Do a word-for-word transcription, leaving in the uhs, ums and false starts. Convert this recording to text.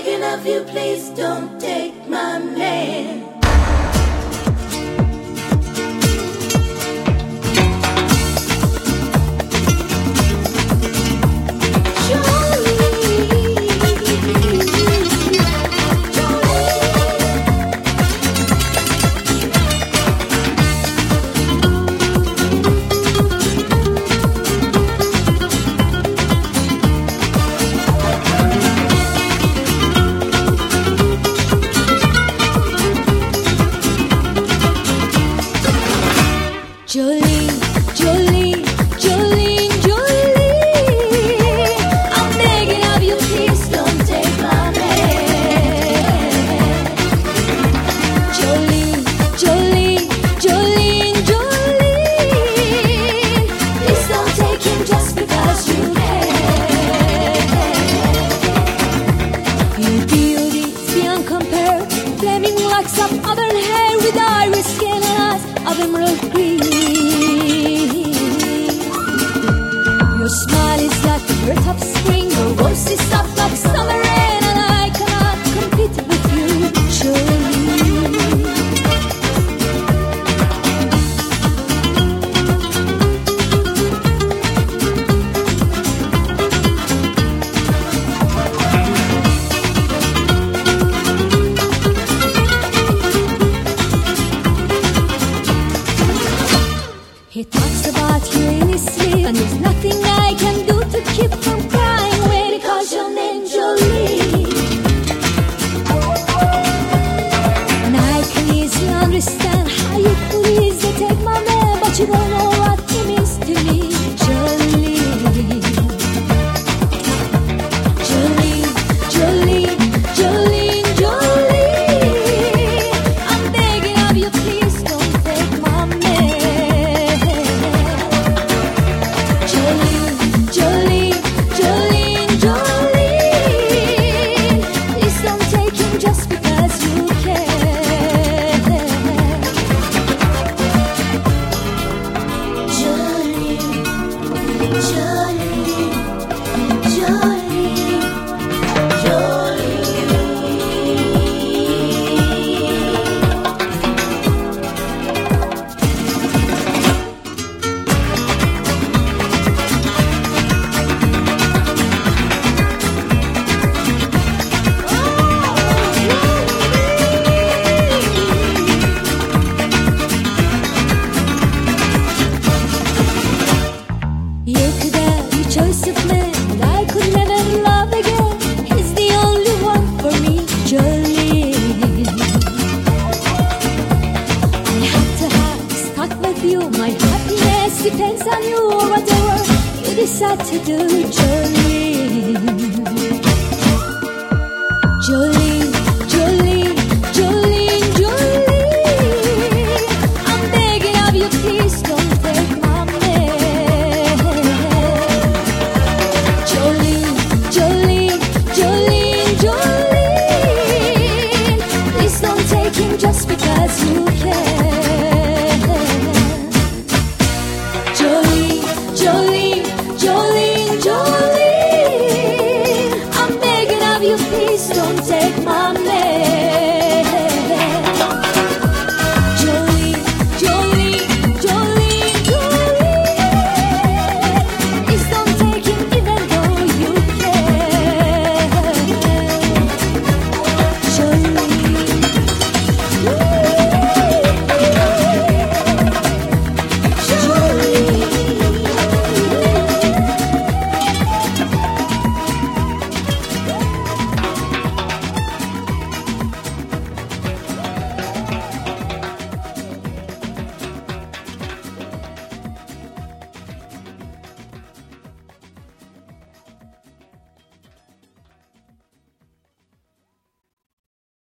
begging of you, please don't take my man. Jolene, Jolene, Jolene, Jolene, I'm begging of you, please don't take my man. Jolene, Jolene, Jolene, Jolene, please don't take him just because you can. Your beauty's beyond compare, flaming like some other hair with iris skin and eyes of emerald green. Your smile is like the breath of spring. Your voice is soft like summer rain, and I cannot compete with you, Jolene. He talks about you in his sleep, and there's nothing I can do to keep from crying when he calls your name, Jolene. And I can easily understand how you could easily take my man, but you don't know what he means to me, Jolene. Jolene, Jolene, Jolene, Jolene, I'm begging of you, please don't take my man. Jolene, Jolene, Jolene, Jolene, please don't take him just because you can. Jolene, Jolene, Jolene, Jolene. You could have your choice of men, but I could never love again. He's the only one for me, Jolene. I have to have stuck with you. My happiness depends on you, or whatever you decide to do, Jolene. Jolene, Jolene, Jolene, Jolene, I'm begging of you, please don't take my man. Jolene, Jolene, Jolene, Jolene, please don't take him just because you can. Jolene, Jolene, Jolene, Jolene, I'm begging of you, please don't take my man.